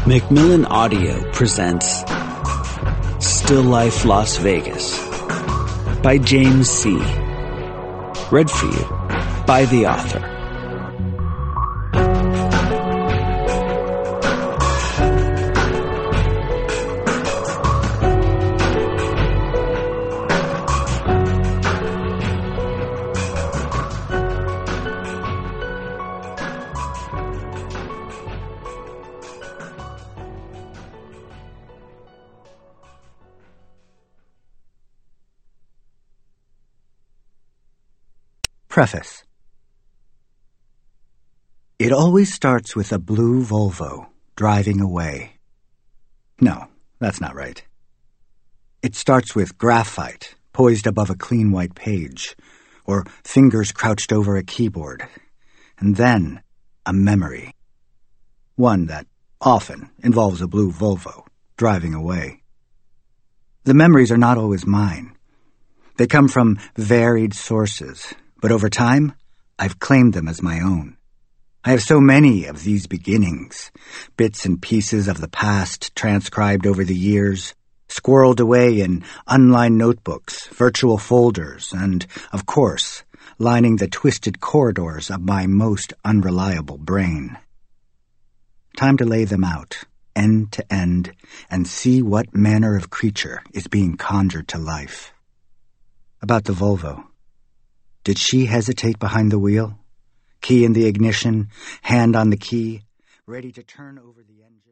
Macmillan Audio presents Still Life Las Vegas by James C. Read for you by the author. Preface. It always starts with a blue Volvo driving away. No, that's not right. It starts with graphite poised above a clean white page, or fingers crouched over a keyboard, and then a memory. One that often involves a blue Volvo driving away. The memories are not always mine. They come from varied sources, but over time, I've claimed them as my own. I have so many of these beginnings, bits and pieces of the past transcribed over the years, squirreled away in unlined notebooks, virtual folders, and, of course, lining the twisted corridors of my most unreliable brain. Time to lay them out, end to end, and see what manner of creature is being conjured to life. About the Volvo. Did she hesitate behind the wheel? Key in the ignition, hand on the key, ready to turn over the engine?